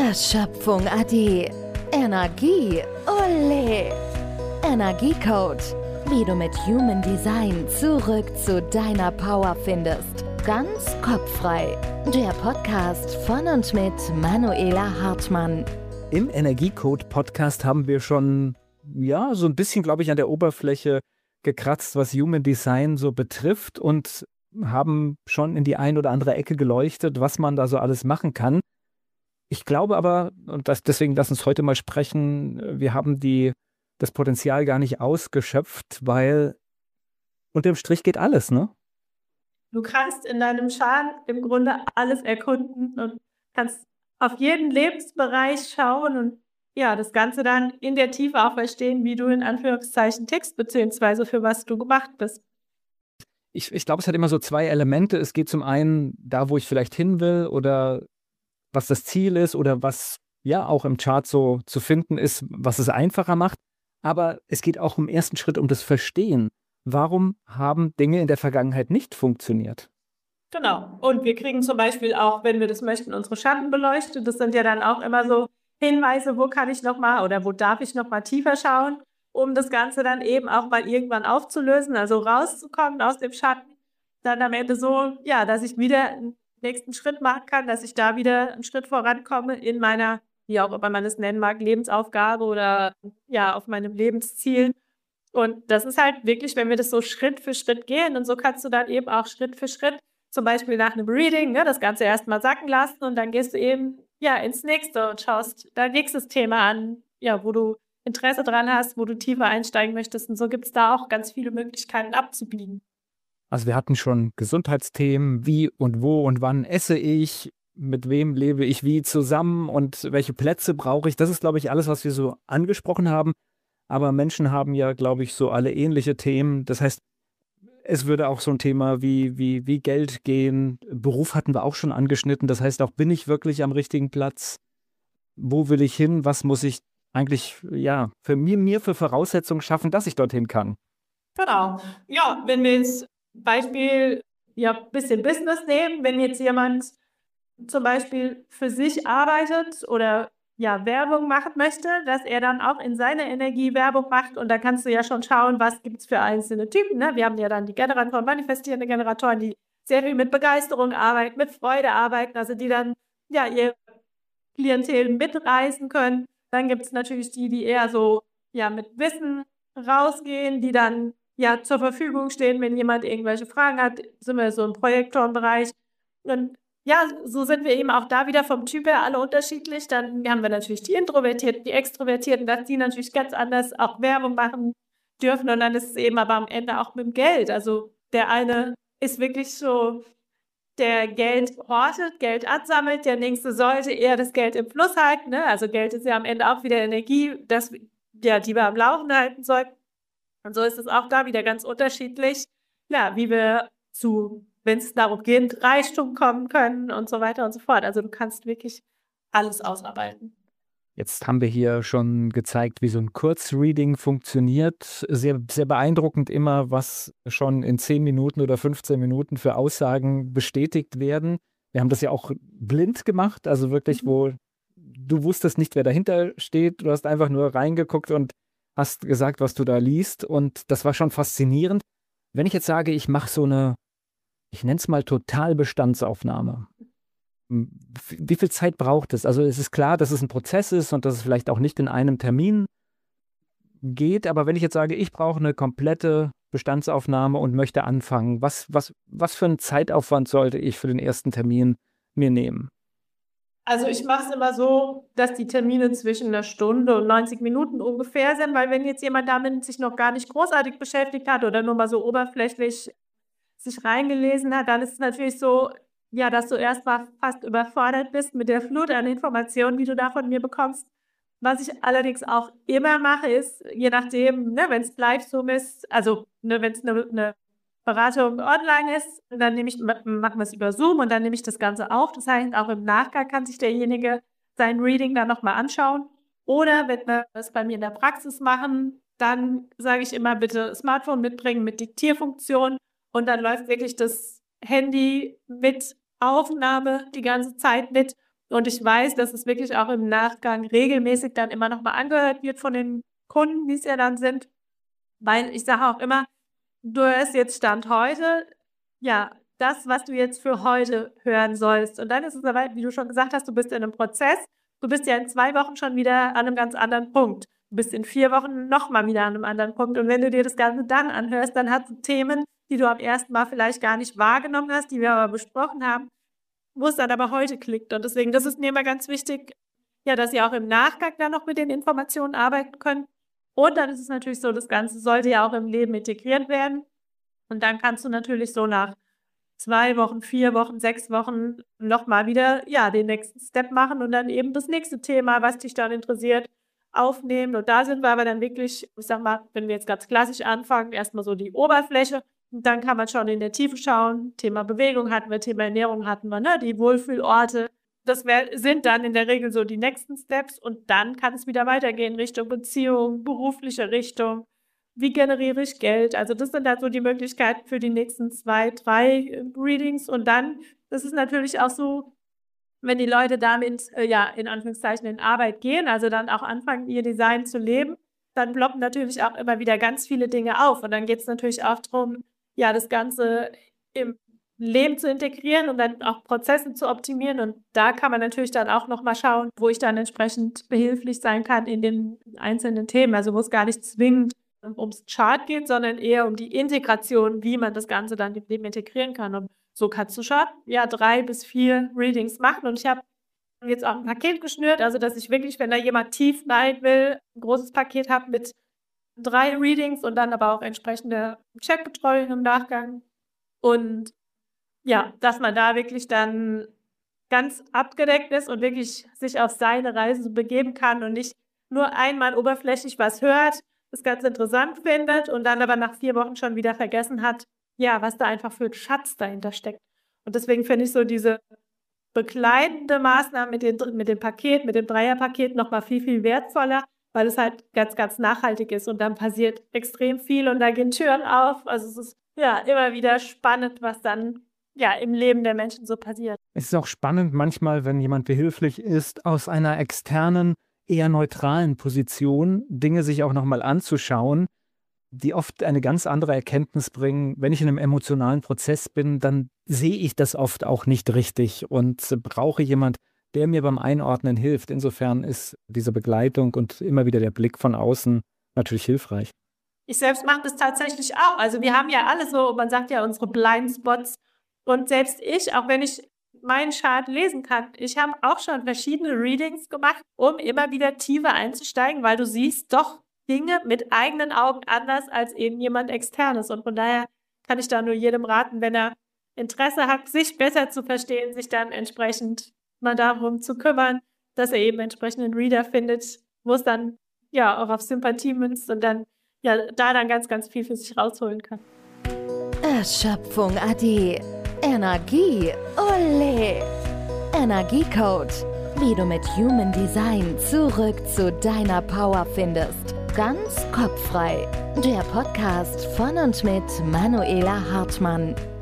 Schöpfung Ade. Energie, ole. Energiecode. Wie du mit Human Design zurück zu deiner Power findest. Ganz kopffrei. Der Podcast von und mit Manuela Hartmann. Im Energiecode-Podcast haben wir schon, so ein bisschen, glaube ich, an der Oberfläche gekratzt, was Human Design so betrifft und haben schon in die ein oder andere Ecke geleuchtet, was man da so alles machen kann. Ich glaube aber, deswegen lass uns heute mal sprechen, wir haben das Potenzial gar nicht ausgeschöpft, weil unterm Strich geht alles, ne? Du kannst in deinem Chart im Grunde alles erkunden und kannst auf jeden Lebensbereich schauen und das Ganze dann in der Tiefe auch verstehen, wie du in Anführungszeichen tickst, beziehungsweise für was du gemacht bist. Ich glaube, es hat immer so zwei Elemente. Es geht zum einen da, wo ich vielleicht hin will oder was das Ziel ist oder was auch im Chart so zu finden ist, was es einfacher macht. Aber es geht auch im ersten Schritt um das Verstehen. Warum haben Dinge in der Vergangenheit nicht funktioniert? Genau. Und wir kriegen zum Beispiel auch, wenn wir das möchten, unsere Schatten beleuchtet. Das sind ja dann auch immer so Hinweise, wo kann ich nochmal oder wo darf ich nochmal tiefer schauen, um das Ganze dann eben auch mal irgendwann aufzulösen, also rauszukommen aus dem Schatten. Dann am Ende so, dass ich wieder einen nächsten Schritt machen kann, dass ich da wieder einen Schritt vorankomme in meiner, wie auch immer man es nennen mag, Lebensaufgabe oder auf meinem Lebensziel. Und das ist halt wirklich, wenn wir das so Schritt für Schritt gehen und so kannst du dann eben auch Schritt für Schritt, zum Beispiel nach einem Reading, das Ganze erstmal sacken lassen und dann gehst du eben ins nächste und schaust dein nächstes Thema an, wo du Interesse dran hast, wo du tiefer einsteigen möchtest. Und so gibt es da auch ganz viele Möglichkeiten abzubiegen. Also wir hatten schon Gesundheitsthemen, wie und wo und wann esse ich, mit wem lebe ich wie zusammen und welche Plätze brauche ich. Das ist, glaube ich, alles, was wir so angesprochen haben. Aber Menschen haben ja, glaube ich, so alle ähnliche Themen. Das heißt, es würde auch so ein Thema wie Geld gehen. Beruf hatten wir auch schon angeschnitten. Das heißt auch, bin ich wirklich am richtigen Platz? Wo will ich hin? Was muss ich eigentlich für Voraussetzungen schaffen, dass ich dorthin kann? Genau. Ja, wenn wir jetzt Beispiel ein bisschen Business nehmen, wenn jetzt jemand zum Beispiel für sich arbeitet oder Werbung machen möchte, dass er dann auch in seiner Energie Werbung macht und da kannst du ja schon schauen, was gibt es für einzelne Typen. Ne? Wir haben ja dann die Generatoren, manifestierende Generatoren, die sehr viel mit Begeisterung arbeiten, mit Freude arbeiten, also die dann ihr Klientel mitreißen können. Dann gibt es natürlich die eher so mit Wissen rausgehen, die dann zur Verfügung stehen, wenn jemand irgendwelche Fragen hat, sind wir so im Projektorenbereich. Und so sind wir eben auch da wieder vom Typ her alle unterschiedlich. Dann haben wir natürlich die Introvertierten, die Extrovertierten, dass die natürlich ganz anders auch Werbung machen dürfen. Und dann ist es eben aber am Ende auch mit dem Geld. Also der eine ist wirklich so, der Geld hortet, Geld ansammelt. Der nächste sollte eher das Geld im Fluss halten. Ne? Also Geld ist ja am Ende auch wieder Energie, die wir am Laufen halten sollten. Und so ist es auch da wieder ganz unterschiedlich, wie wir wenn es darum geht, Reichtum kommen können und so weiter und so fort. Also du kannst wirklich alles ausarbeiten. Jetzt haben wir hier schon gezeigt, wie so ein Kurzreading funktioniert. Sehr, sehr beeindruckend immer, was schon in 10 Minuten oder 15 Minuten für Aussagen bestätigt werden. Wir haben das ja auch blind gemacht, also wirklich, wo du wusstest nicht, wer dahinter steht. Du hast einfach nur reingeguckt und hast gesagt, was du da liest. Und das war schon faszinierend. Wenn ich jetzt sage, ich mache so eine, ich nenne es mal Totalbestandsaufnahme. Wie viel Zeit braucht es? Also es ist klar, dass es ein Prozess ist und dass es vielleicht auch nicht in einem Termin geht. Aber wenn ich jetzt sage, ich brauche eine komplette Bestandsaufnahme und möchte anfangen, was für einen Zeitaufwand sollte ich für den ersten Termin mir nehmen? Also ich mache es immer so, dass die Termine zwischen 1 Stunde und 90 Minuten ungefähr sind, weil wenn jetzt jemand damit sich noch gar nicht großartig beschäftigt hat oder nur mal so oberflächlich sich reingelesen hat, dann ist es natürlich so, dass du erstmal fast überfordert bist mit der Flut an Informationen, die du da von mir bekommst. Was ich allerdings auch immer mache, ist, je nachdem, wenn es Live-Zoom ist, also wenn es eine Beratung online ist, dann machen wir es über Zoom und dann nehme ich das Ganze auf. Das heißt, auch im Nachgang kann sich derjenige sein Reading dann nochmal anschauen. Oder wenn wir es bei mir in der Praxis machen, dann sage ich immer, bitte Smartphone mitbringen mit Diktierfunktion und dann läuft wirklich das Handy mit Aufnahme die ganze Zeit mit Und ich weiß, dass es wirklich auch im Nachgang regelmäßig dann immer noch mal angehört wird von den Kunden, die es ja dann sind. Weil ich sage auch immer, du hörst jetzt Stand heute, ja, das, was du jetzt für heute hören sollst. Und dann ist es aber, wie du schon gesagt hast, du bist in einem Prozess. Du bist ja in 2 Wochen schon wieder an einem ganz anderen Punkt. Du bist in 4 Wochen noch mal wieder an einem anderen Punkt. Und wenn du dir das Ganze dann anhörst, dann hast du Themen, die du am ersten Mal vielleicht gar nicht wahrgenommen hast, die wir aber besprochen haben, wo es dann aber heute klickt. Und deswegen, das ist mir immer ganz wichtig, ja, dass ihr auch im Nachgang dann noch mit den Informationen arbeiten könnt. Und dann ist es natürlich so, das Ganze sollte ja auch im Leben integriert werden. Und dann kannst du natürlich so nach 2 Wochen, 4 Wochen, 6 Wochen nochmal wieder, ja, den nächsten Step machen und dann eben das nächste Thema, was dich dann interessiert, aufnehmen. Und da sind wir aber dann wirklich, ich sag mal, wenn wir jetzt ganz klassisch anfangen, erstmal so die Oberfläche. Und dann kann man schon in der Tiefe schauen. Thema Bewegung hatten wir, Thema Ernährung hatten wir, ne? Die Wohlfühlorte. Das sind dann in der Regel so die nächsten Steps. Und dann kann es wieder weitergehen Richtung Beziehung, berufliche Richtung. Wie generiere ich Geld? Also das sind dann so die Möglichkeiten für die nächsten 2, 3 Readings. Und dann, das ist natürlich auch so, wenn die Leute damit, ja, in Anführungszeichen in Arbeit gehen, also dann auch anfangen, ihr Design zu leben, dann ploppen natürlich auch immer wieder ganz viele Dinge auf. Und dann geht es natürlich auch darum, ja, das Ganze im Leben zu integrieren und dann auch Prozesse zu optimieren. Und da kann man natürlich dann auch nochmal schauen, wo ich dann entsprechend behilflich sein kann in den einzelnen Themen. Also wo es gar nicht zwingend ums Chart geht, sondern eher um die Integration, wie man das Ganze dann im Leben integrieren kann. Und so kannst du schon, ja, 3 bis 4 Readings machen. Und ich habe jetzt auch ein Paket geschnürt, also dass ich wirklich, wenn da jemand tief rein will, ein großes Paket habe mit 3 Readings und dann aber auch entsprechende Chatbetreuung im Nachgang. Und ja, dass man da wirklich dann ganz abgedeckt ist und wirklich sich auf seine Reise begeben kann und nicht nur einmal oberflächlich was hört, das ganz interessant findet und dann aber nach 4 Wochen schon wieder vergessen hat, ja, was da einfach für ein Schatz dahinter steckt. Und deswegen finde ich so diese begleitende Maßnahmen mit dem Paket, mit dem Dreierpaket noch mal viel, viel wertvoller, weil es halt ganz, ganz nachhaltig ist und dann passiert extrem viel und da gehen Türen auf. Also es ist ja immer wieder spannend, was dann ja im Leben der Menschen so passiert. Es ist auch spannend manchmal, wenn jemand behilflich ist, aus einer externen, eher neutralen Position Dinge sich auch nochmal anzuschauen, die oft eine ganz andere Erkenntnis bringen. Wenn ich in einem emotionalen Prozess bin, dann sehe ich das oft auch nicht richtig und brauche jemand, der mir beim Einordnen hilft. Insofern ist diese Begleitung und immer wieder der Blick von außen natürlich hilfreich. Ich selbst mache das tatsächlich auch. Also wir haben ja alle so, man sagt ja unsere Blindspots und selbst ich, auch wenn ich meinen Chart lesen kann, ich habe auch schon verschiedene Readings gemacht, um immer wieder tiefer einzusteigen, weil du siehst doch Dinge mit eigenen Augen anders als eben jemand Externes. Und von daher kann ich da nur jedem raten, wenn er Interesse hat, sich besser zu verstehen, sich dann entsprechend mal darum zu kümmern, dass er eben entsprechenden Reader findet, wo es dann ja auch auf Sympathie münzt und dann ja da dann ganz, ganz viel für sich rausholen kann. Erschöpfung ade. Energie, ole! Energiecode. Wie du mit Human Design zurück zu deiner Power findest. Ganz kopffrei. Der Podcast von und mit Manuela Hartmann.